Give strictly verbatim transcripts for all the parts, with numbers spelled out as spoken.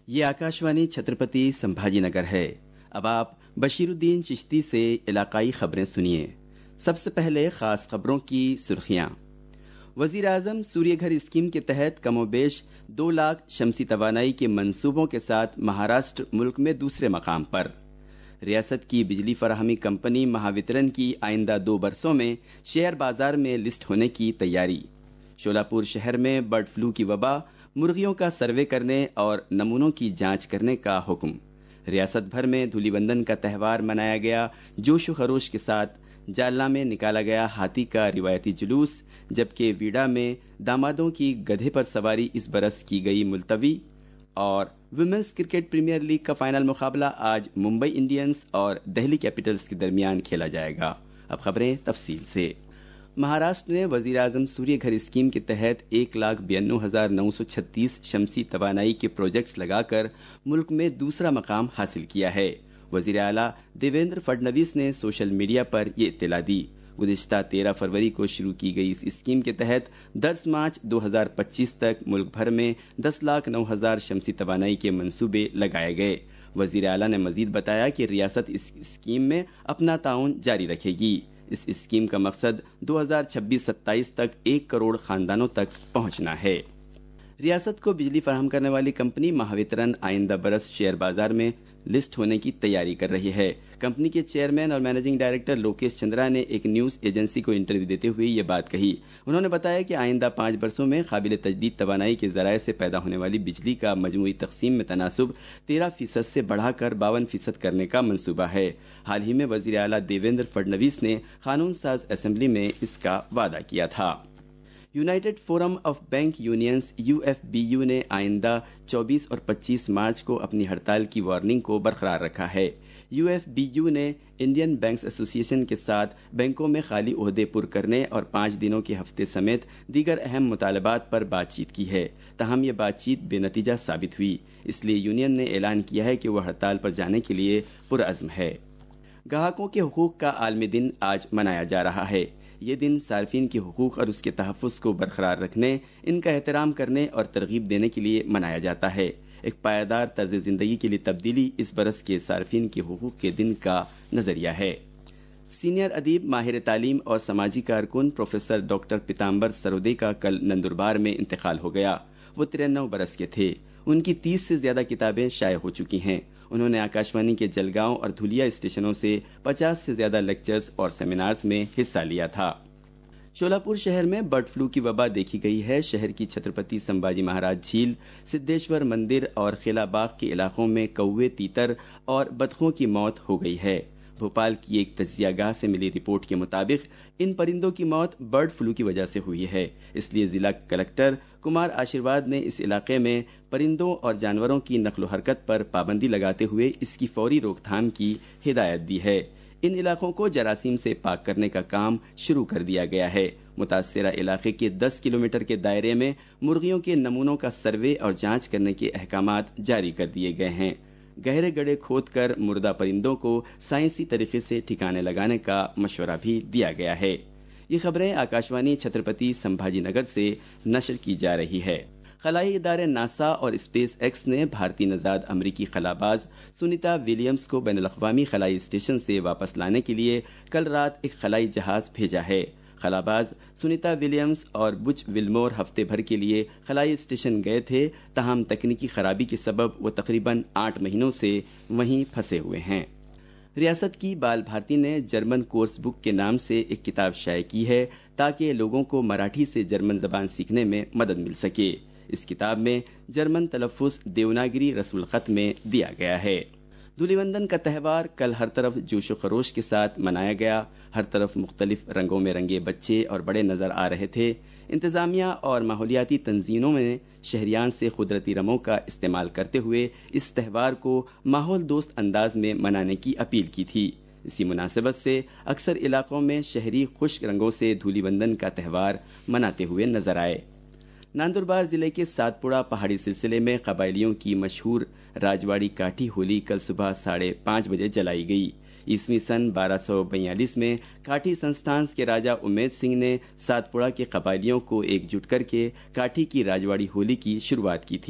ये आकाशवाणी छत्रपति संभाजी नगर है। अब आप बशीरुद्दीन चिश्ती से इलाकाई खबरें सुनिए। सबसे पहले खास खबरों की सुर्खियां। वजीर आजम सूर्य घर स्कीम के तहत कमोबेश दो लाख शमसी तवानाई के मंसूबों के साथ महाराष्ट्र मुल्क में दूसरे मकाम पर। रियासत की बिजली फराहमी कंपनी महावितरण की आइंदा दो बरसों में शेयर बाजार में लिस्ट होने की तैयारी। शोलापुर शहर में बर्ड फ्लू की वबा, मुर्गियों का सर्वे करने और नमूनों की जांच करने का हुक्म। रियासत भर में धूलिवंदन का त्यौहार मनाया गया। जोश व खरोश के साथ जालना में निकाला गया हाथी का रिवायती जुलूस, जबकि वीडा में दामादों की गधे पर सवारी इस बरस की गई मुलतवी। और वुमेन्स क्रिकेट प्रीमियर लीग का फाइनल मुकाबला आज मुंबई इंडियंस और दिल्ली कैपिटल्स के दरमियान खेला जाएगा। अब खबरें तफसील से। महाराष्ट्र ने वजीर आजम सूर्य घर स्कीम के तहत एक लाख बयानवे हजार नौ सौ छत्तीस शमसी तवानाई के प्रोजेक्ट्स लगाकर मुल्क में दूसरा मकाम हासिल किया है। वजीर आला देवेंद्र फडणवीस ने सोशल मीडिया पर ये इत्तला दी। गुज़िश्ता तेरह फरवरी को शुरू की गई इस स्कीम के तहत दस मार्च दो हजार पच्चीस तक मुल्क भर में दस लाख नौ हजार शमसी तवानाई के मंसूबे लगाए गए। वजीर आला ने मजीद बताया कि रियासत इस स्कीम में अपना ताउन जारी रखेगी। इस स्कीम का मकसद दो हजार छब्बीस सत्ताईस तक एक करोड़ खानदानों तक पहुंचना है। रियासत को बिजली फराहम करने वाली कंपनी महावितरण आइंदा बरस शेयर बाजार में लिस्ट होने की तैयारी कर रही है। कंपनी के चेयरमैन और मैनेजिंग डायरेक्टर लोकेश चंद्रा ने एक न्यूज एजेंसी को इंटरव्यू देते हुए ये बात कही। उन्होंने बताया कि आइंदा पाँच वर्षों में काबिल तजदीद तवानाई के जराये से पैदा होने वाली बिजली का मजमूई तकसीम में तनासुब तेरह फीसद से बढ़ाकर बावन फीसद करने का मंसूबा है। हाल ही में वजीर आला देवेंद्र फडणवीस ने कानून साज असेंबली में इसका वादा किया था। United Forum of Bank Unions U F B U ने आइंदा चौबीस और पच्चीस मार्च को अपनी हड़ताल की वार्निंग को बरकरार रखा है। यू एफ बी यू ने इंडियन बैंक्स एसोसिएशन के साथ बैंकों में खाली ओहदे पुर करने और पाँच दिनों के हफ्ते समेत दीगर अहम मुतालबात पर बातचीत की है। ताहम यह बातचीत बेनतीजा साबित हुई, इसलिए यूनियन ने ऐलान किया है कि वह हड़ताल पर जाने के लिए पुरअज़्म है। ग्राहकों के हुकूक का आलमी दिन आज मनाया जा रहा है। ये दिन सार्फिन के हुकूक और उसके तहफ़्फ़ुज़ को बरकरार रखने, इनका एहतराम करने और तरगीब देने के लिए मनाया जाता है। एक पायदार तर्ज ज़िंदगी के लिए तब्दीली इस बरस के सार्फिन के हुकूक के दिन का नज़रिया है। सीनियर अदीब, माहिर तालीम और समाजी कारकुन प्रोफेसर डॉक्टर पीताम्बर सरोदे का कल नंदुरबार में इंतकाल हो गया। वो तिरानवे बरस के थे। उनकी तीस से ज़्यादा किताबें शाये हो चुकी हैं। उन्होंने आकाशवाणी के जलगांव और धुलिया स्टेशनों से पचास से ज्यादा लेक्चर्स और सेमिनार्स में हिस्सा लिया था। शोलापुर शहर में बर्ड फ्लू की वबा देखी गई है। शहर की छत्रपति संभाजी महाराज झील, सिद्धेश्वर मंदिर और किला बाग के इलाकों में कौवे, तीतर और बतखों की मौत हो गई है। भोपाल की एक तजियागाह से मिली रिपोर्ट के मुताबिक इन परिंदों की मौत बर्ड फ्लू की वजह से हुई है। इसलिए जिला कलेक्टर कुमार आशीर्वाद ने इस इलाके में परिंदों और जानवरों की नक्लो हरकत पर पाबंदी लगाते हुए इसकी फौरी रोकथाम की हिदायत दी है। इन इलाकों को जरासीम से पाक करने का काम शुरू कर दिया गया है। मुतासरा इलाके के दस किलोमीटर के दायरे में मुर्गियों के नमूनों का सर्वे और जांच करने के अहकामात जारी कर दिए गए हैं। गहरे गड्ढे खोद कर मुर्दा परिंदों को साइंसी तरीके से ठिकाने लगाने का मशवरा भी दिया गया है। ये खबरें आकाशवाणी छत्रपति संभाजी नगर से नशर की जा रही है। खलाई इदारे नासा और स्पेस एक्स ने भारतीय नजाद अमरीकी खलाबाज सुनीता विलियम्स को बैनुल-अक़वामी खलाई स्टेशन से वापस लाने के लिए कल रात एक खलाई जहाज भेजा है। खलाबाज सुनीता विलियम्स और बुच विल्मोर हफ्ते भर के लिए खलाई स्टेशन गए थे, ताहम तकनीकी खराबी के सबब वो तकरीबन आठ महीनों से वहीं फंसे हुए हैं। रियासत की बाल भारती ने जर्मन कोर्स बुक के नाम से एक किताब शाये की है ताकि लोगों को मराठी से जर्मन जबान सीखने में मदद मिल सके। इस किताब में जर्मन तलफ़्फ़ुज़ देवनागरी रस्मुल ख़त में दिया गया है। धूलिवंदन का त्यौहार कल हर तरफ जोश व खरोश के साथ मनाया गया। हर तरफ मुख्तलिफ रंगों में रंगे बच्चे और बड़े नजर आ रहे थे। इंतजामिया और माहौलियाती तंजीमों ने शहरियान से कुदरती रंगों का इस्तेमाल करते हुए इस त्यौहार को माहौल दोस्त अंदाज में मनाने की अपील की थी। इसी मुनासिबत से अक्सर इलाकों में शहरी खुश्क रंगों से धूलिवंदन का त्यौहार मनाते हुए नजर आए। नंदुरबार जिले के सातपुड़ा पहाड़ी सिलसिले में कबायलियों की मशहूर राजवाड़ी काठी होली कल सुबह साढ़े पाँच बजे जलाई गई। ईस्वी सन बारह सौ बयालीस में काठी संस्थान के राजा उमेद सिंह ने सातपुड़ा के कबायलियों को एकजुट करके काठी की राजवाड़ी होली की शुरुआत की थी।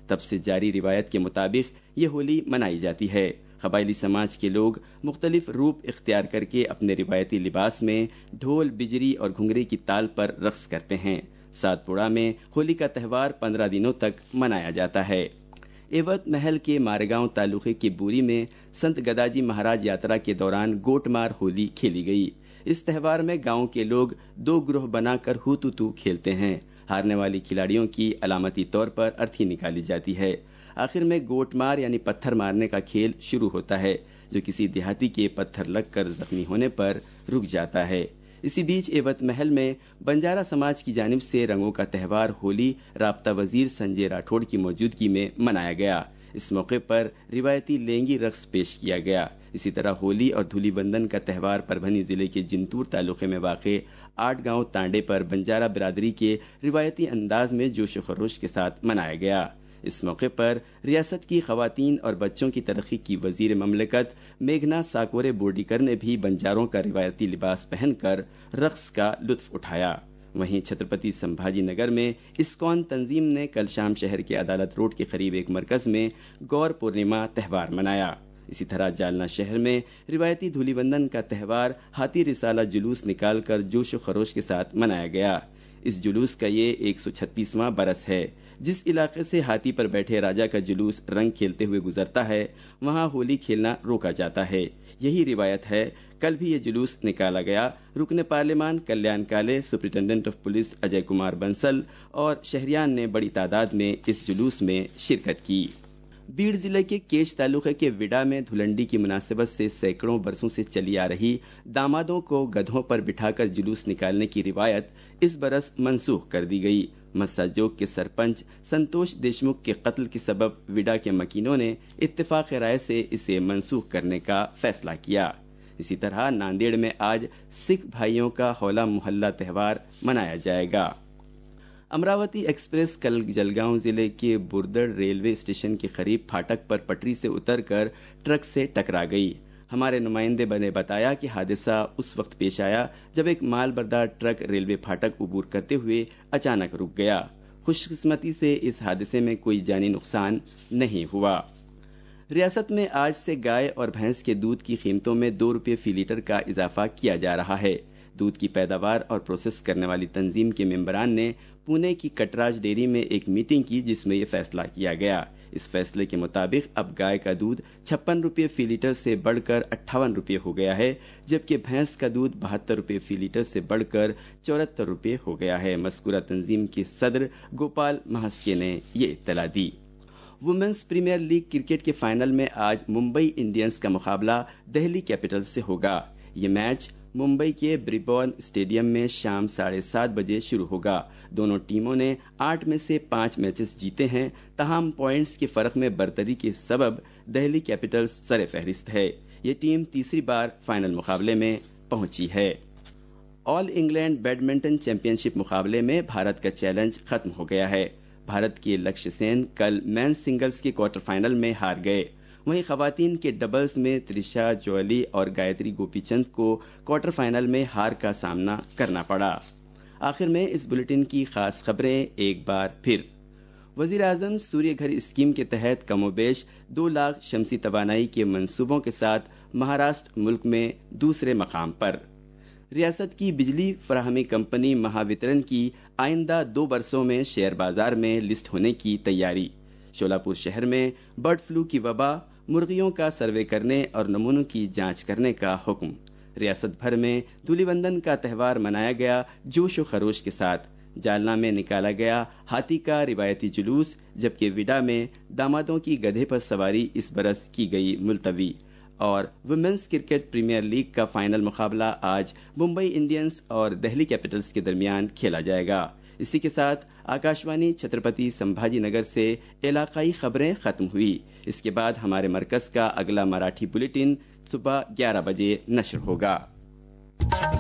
تب سے جاری روایت کے مطابق یہ ہولی منائی جاتی ہے۔ قبائلی سماج کے لوگ مختلف روپ اختیار کر کے اپنے روایتی لباس میں ڈھول، بجری اور گھنگری کی تال پر رقص کرتے ہیں۔ سات پوڑا میں ہولی کا تہوار پندرہ دنوں تک منایا جاتا ہے۔ ایوت محل کے مارگاؤں تعلقے کی بوری میں سنت گداجی مہاراج یاترا کے دوران گوٹ مار ہولی کھیلی گئی۔ اس تہوار میں گاؤں کے لوگ دو گروہ بنا کر ہو تو تو کھیلتے ہیں۔ ہارنے والی کھلاڑیوں کی علامتی طور پر ارتھی نکالی جاتی ہے۔ آخر میں گوٹ مار یعنی پتھر مارنے کا کھیل شروع ہوتا ہے، جو کسی دیہاتی کے پتھر لگ کر زخمی ہونے پر رک جاتا ہے۔ اسی بیچ ایوت محل میں بنجارا سماج کی جانب سے رنگوں کا تہوار ہولی رابطہ وزیر سنجے راٹھوڑ کی موجودگی میں منایا گیا۔ اس موقع پر روایتی لینگی رقص پیش کیا گیا۔ اسی طرح ہولی اور دھولی بندن کا تہوار پربھنی ضلع کے جنتور تعلقے میں واقع آٹھ گاؤں تانڈے پر بنجارا برادری کے روایتی انداز میں جوش و خروش کے ساتھ منایا گیا۔ اس موقع پر ریاست کی خواتین اور بچوں کی ترقی کی وزیر مملکت میگھنا ساکورے بورڈیکر نے بھی بنجاروں کا روایتی لباس پہن کر رقص کا لطف اٹھایا۔ وہیں چھترپتی سمبھاجی نگر میں اسکون تنظیم نے کل شام شہر کے عدالت روڈ کے قریب ایک مرکز میں گور پورنیما تہوار منایا۔ اسی طرح جالنا شہر میں روایتی دھولی بندن کا تہوار ہاتھی رسالہ جلوس نکال کر جوش و خروش کے ساتھ منایا گیا۔ اس جلوس کا یہ ایک سو چھتیسواں برس ہے۔ جس علاقے سے ہاتھی پر بیٹھے راجا کا جلوس رنگ کھیلتے ہوئے گزرتا ہے، وہاں ہولی کھیلنا روکا جاتا ہے۔ یہی روایت ہے۔ کل بھی یہ جلوس نکالا گیا۔ رکن پارلیمان Kalyan Kale, superintendent of police Ajay Kumar Bansal اور شہریان نے بڑی تعداد میں اس جلوس میں شرکت کی۔ بیڑ ضلع کے کیش تعلقے کے وڈا میں دھلنڈی کی مناسبت سے سینکڑوں برسوں سے چلی آ رہی دامادوں کو گدھوں پر بٹھا کر جلوس نکالنے کی روایت اس برس منسوخ کر دی گئی۔ مساجوک کے سرپنچ سنتوش دیشمکھ کے قتل کے سبب وڈا کے مکینوں نے اتفاق رائے سے اسے منسوخ کرنے کا فیصلہ کیا۔ اسی طرح ناندیڑ میں آج سکھ بھائیوں کا ہولا محلہ تہوار منایا جائے گا۔ امراوتی ایکسپریس کل جلگاؤں ضلع کے بردڑ ریلوے اسٹیشن کے قریب پھاٹک پر پٹری سے اتر کر ٹرک سے ٹکرا گئی۔ ہمارے نمائندے نے بتایا کہ حادثہ اس وقت پیش آیا جب ایک مال بردار ٹرک ریلوے پھاٹک عبور کرتے ہوئے اچانک رک گیا۔ خوش قسمتی سے اس حادثے میں کوئی جانی نقصان نہیں ہوا۔ ریاست میں آج سے گائے اور بھینس کے دودھ کی قیمتوں میں دو روپے فی لیٹر کا اضافہ کیا جا رہا ہے۔ دودھ کی پیداوار اور پروسیس کرنے والی تنظیم کے ممبران نے پونے کی کٹراج ڈیری میں ایک میٹنگ کی، جس میں یہ فیصلہ کیا گیا۔ اس فیصلے کے مطابق اب گائے کا دودھ چھپن روپے فی لیٹر سے بڑھ کر اٹھاون روپے ہو گیا ہے، جبکہ بھینس کا دودھ بہتر روپے فی لیٹر سے بڑھ کر چورہتر روپے ہو گیا ہے۔ مذکورہ تنظیم کے صدر گوپال مہاسکے نے یہ اطلاع دی۔ وومنس پریمیئر لیگ کرکٹ کے فائنل میں آج ممبئی انڈینز کا مقابلہ دہلی کیپٹلز سے ہوگا۔ یہ میچ ممبئی کے بریبورن اسٹیڈیم میں شام ساڑھے سات بجے شروع ہوگا۔ دونوں ٹیموں نے آٹھ میں سے پانچ میچز جیتے ہیں، تاہم پوائنٹس کے فرق میں برتری کے سبب دہلی کیپٹلز سر فہرست ہے۔ یہ ٹیم تیسری بار فائنل مقابلے میں پہنچی ہے۔ All England badminton championship مقابلے میں بھارت کا چیلنج ختم ہو گیا ہے۔ بھارت کے لکشیہ سین کل مین سنگلز کے کوارٹر فائنل میں ہار گئے۔ وہیں خواتین کے ڈبلز میں تریشا جولی اور گایتری گوپی چند کو کوارٹر فائنل میں ہار کا سامنا کرنا پڑا۔ آخر میں اس بلیٹن کی خاص خبریں ایک بار پھر۔ وزیر اعظم سوریہ گھر اسکیم کے تحت کم و بیش دو لاکھ شمسی توانائی کے منصوبوں کے ساتھ مہاراشٹر ملک میں دوسرے مقام پر۔ ریاست کی بجلی فراہمی کمپنی مہاوترن کی آئندہ دو برسوں میں شیئر بازار میں لسٹ ہونے کی تیاری۔ شولاپور شہر میں برڈ فلو کی وبا، مرغیوں کا سروے کرنے اور نمونوں کی جانچ کرنے کا حکم۔ ریاست بھر میں دھولی بندن کا تہوار منایا گیا جوش و خروش کے ساتھ۔ جالنا میں نکالا گیا ہاتھی کا روایتی جلوس، جبکہ وڈا میں دامادوں کی گدھے پر سواری اس برس کی گئی ملتوی۔ اور ویمنز کرکٹ پریمیئر لیگ کا فائنل مقابلہ آج ممبئی انڈینز اور دہلی کیپٹلز کے درمیان کھیلا جائے گا۔ اسی کے ساتھ آکاشوانی چھترپتی سمبھاجی نگر سے علاقائی خبریں ختم ہوئی۔ اس کے بعد ہمارے مرکز کا اگلا مراٹھی بلیٹن صبح گیارہ بجے نشر ہوگا۔